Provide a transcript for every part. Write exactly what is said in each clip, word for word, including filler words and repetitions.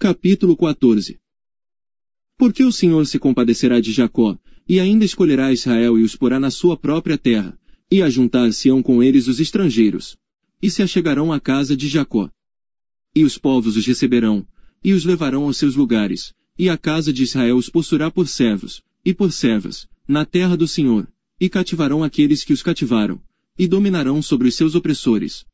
Capítulo quatorze. Porque o Senhor se compadecerá de Jacó, e ainda escolherá Israel e os porá na sua própria terra, e ajuntar-se-ão com eles os estrangeiros, e se achegarão à casa de Jacó. E os povos os receberão, e os levarão aos seus lugares, e a casa de Israel os possuirá por servos, e por servas, na terra do Senhor, e cativarão aqueles que os cativaram, e dominarão sobre os seus opressores.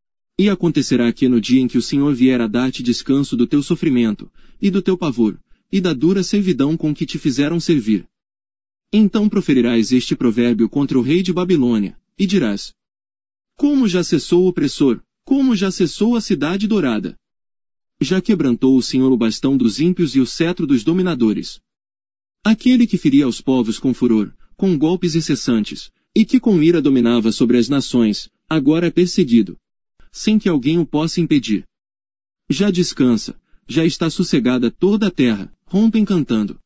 E acontecerá que no dia em que o Senhor vier a dar-te descanso do teu sofrimento, e do teu pavor, e da dura servidão com que te fizeram servir, então proferirás este provérbio contra o rei de Babilônia, e dirás: como já cessou o opressor, como já cessou a cidade dourada. Já quebrantou o Senhor o bastão dos ímpios e o cetro dos dominadores. Aquele que feria aos povos com furor, com golpes incessantes, e que com ira dominava sobre as nações, agora é perseguido, sem que alguém o possa impedir. Já descansa, já está sossegada toda a terra, rompem cantando.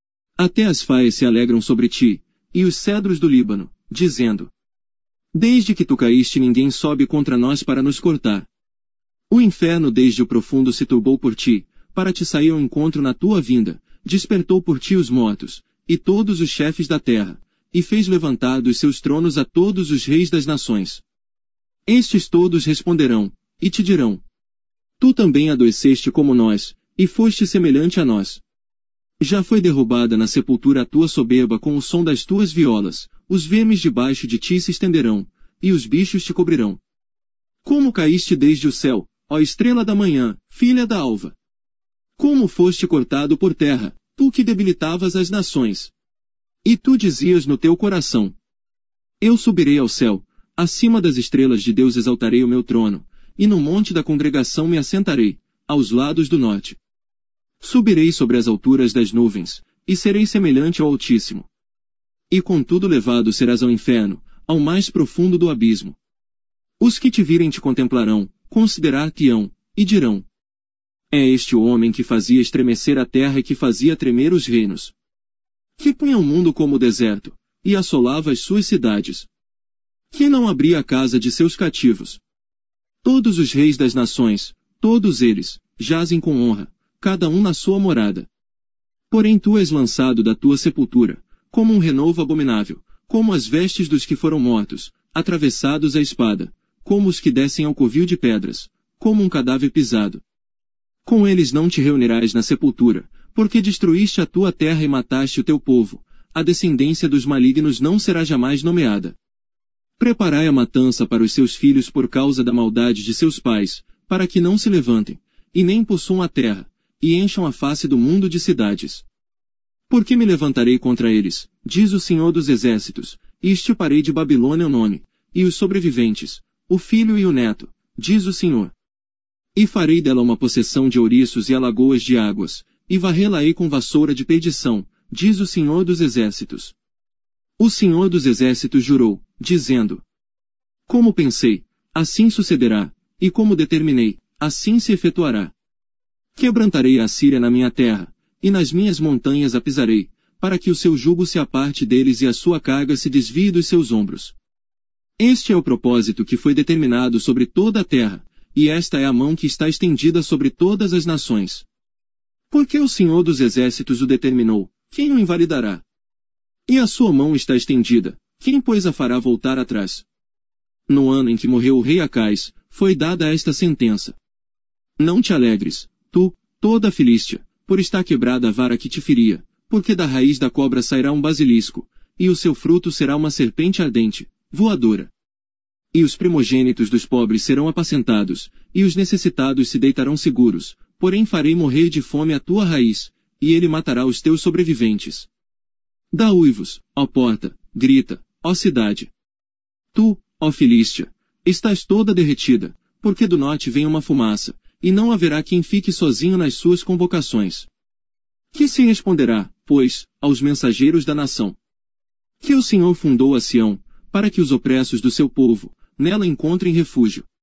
Até as faias se alegram sobre ti, e os cedros do Líbano, dizendo: desde que tu caíste ninguém sobe contra nós para nos cortar. O inferno desde o profundo se turbou por ti, para te sair ao encontro na tua vinda, despertou por ti os mortos, e todos os chefes da terra, e fez levantar dos seus tronos a todos os reis das nações. Estes todos responderão, e te dirão: tu também adoeceste como nós, e foste semelhante a nós. Já foi derrubada na sepultura a tua soberba com o som das tuas violas, os vermes debaixo de ti se estenderão, e os bichos te cobrirão. Como caíste desde o céu, ó estrela da manhã, filha da alva! Como foste cortado por terra, tu que debilitavas as nações! E tu dizias no teu coração: eu subirei ao céu, acima das estrelas de Deus exaltarei o meu trono, e no monte da congregação me assentarei, aos lados do norte. Subirei sobre as alturas das nuvens, e serei semelhante ao Altíssimo. E contudo levado serás ao inferno, ao mais profundo do abismo. Os que te virem te contemplarão, considerar-te-ão, e dirão: é este o homem que fazia estremecer a terra e que fazia tremer os reinos. Que punha o mundo como deserto, e assolava as suas cidades. Que não abria a casa de seus cativos. Todos os reis das nações, todos eles, jazem com honra, cada um na sua morada. Porém tu és lançado da tua sepultura, como um renovo abominável, como as vestes dos que foram mortos, atravessados à espada, como os que descem ao covil de pedras, como um cadáver pisado. Com eles não te reunirás na sepultura, porque destruíste a tua terra e mataste o teu povo, a descendência dos malignos não será jamais nomeada. Preparai a matança para os seus filhos por causa da maldade de seus pais, para que não se levantem, e nem possuam a terra, e encham a face do mundo de cidades. Porque me levantarei contra eles, diz o Senhor dos Exércitos, e extirparei de Babilônia o nome, e os sobreviventes, o filho e o neto, diz o Senhor. E farei dela uma possessão de ouriços e alagoas de águas, e varrê-la-ei com vassoura de perdição, diz o Senhor dos Exércitos. O Senhor dos Exércitos jurou, dizendo: como pensei, assim sucederá, e como determinei, assim se efetuará. Quebrantarei a Assíria na minha terra, e nas minhas montanhas a pisarei, para que o seu jugo se aparte deles e a sua carga se desvie dos seus ombros. Este é o propósito que foi determinado sobre toda a terra, e esta é a mão que está estendida sobre todas as nações. Porque o Senhor dos Exércitos o determinou, quem o invalidará? E a sua mão está estendida, quem pois a fará voltar atrás? No ano em que morreu o rei Acais, foi dada esta sentença: não te alegres, tu, toda a Filístia, por estar quebrada a vara que te feria, porque da raiz da cobra sairá um basilisco, e o seu fruto será uma serpente ardente, voadora. E os primogênitos dos pobres serão apacentados, e os necessitados se deitarão seguros, porém farei morrer de fome a tua raiz, e ele matará os teus sobreviventes. Dá uivos, ó porta, grita, ó cidade. Tu, ó Filístia, estás toda derretida, porque do norte vem uma fumaça, e não haverá quem fique sozinho nas suas convocações. Que se responderá, pois, aos mensageiros da nação? Que o Senhor fundou a Sião, para que os opressos do seu povo, nela encontrem refúgio.